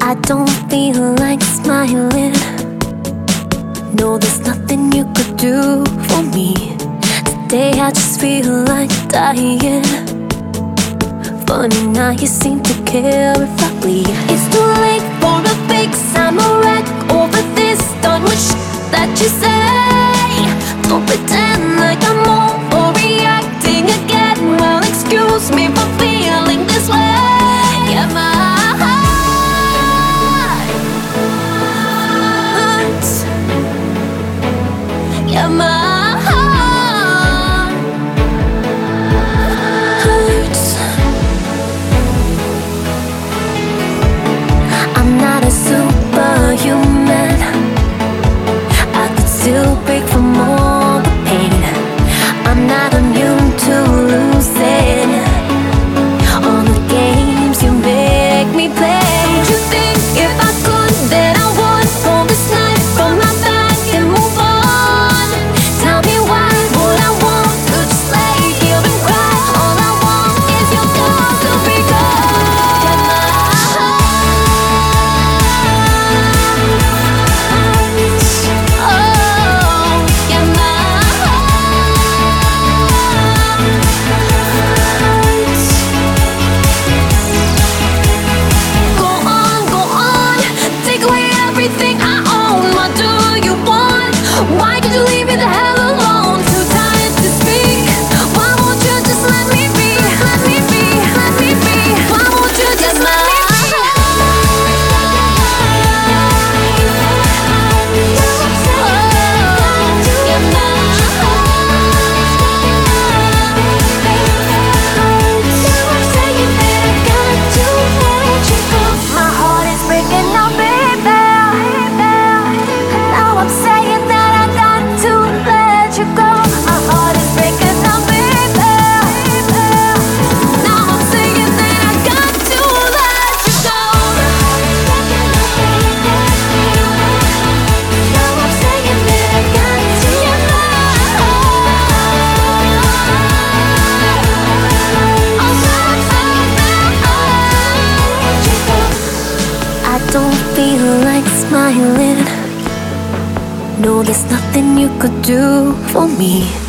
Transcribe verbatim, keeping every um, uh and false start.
I don't feel like smiling. No, there's nothing you could do for me. Today I just feel like dying. Funny now you seem to care if I bleed. It's too late for a fix. I'm a wreck over this. Done with sh that you say. Don't pretend like I'm overreacting again. Well, excuse me for feeling this way. Yeah, my heart hurts. Yeah, my heart hurts. I'm not a superhuman. I could still break from all the pain. I'm not immune to losing all the games you make me play. Don't you think if I could that I would pull this knife from my back and move on? Tell me why would I want to just lay here and cry? All I want is your love to be gone. Yeah, my heart hurts. Oh, yeah, my Go on, go on, take away everything I own. What do you want? Why could you leave me the hell alone? Too tired to speak. Why won't you just let me be? Let me be, let me be. Why won't you just let me be? My heart is breaking now, baby. Now I'm saying that I got to let you go. My heart is breaking now, baby. Now I'm saying that I got to let you go. Now I'm saying that I got to let I don't feel like smiling. No, there's nothing you could do for me.